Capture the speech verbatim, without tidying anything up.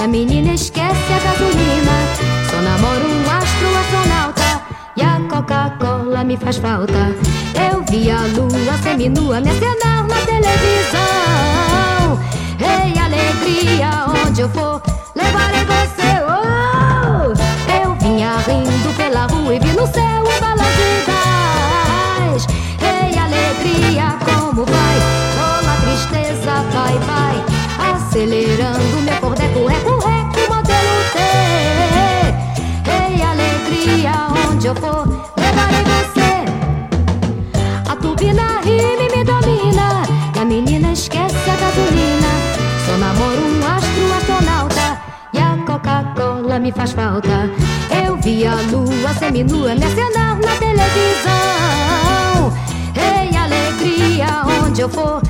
menina esquece a gasolina. Só namoro um astro, astronauta, e a Coca-Cola me faz falta. Eu vi a lua seminua me acenar na televisão. Ei, alegria, onde eu for, levarei você. Oh! Eu vinha rindo pela rua e vi no céu um balão de gás. Ei, alegria, como vai? Oh, a tristeza, vai, vai, acelerando meu cordeco, reco, reco, modelo T. Ei, alegria, onde eu for, levarei você. A turbina rime me domina, e a menina esquece a gasolina. Só namoro um astro, astronauta, e a Coca-Cola me faz falta. Eu vi a lua seminua me acenar na televisão. Ei, alegria, onde eu for,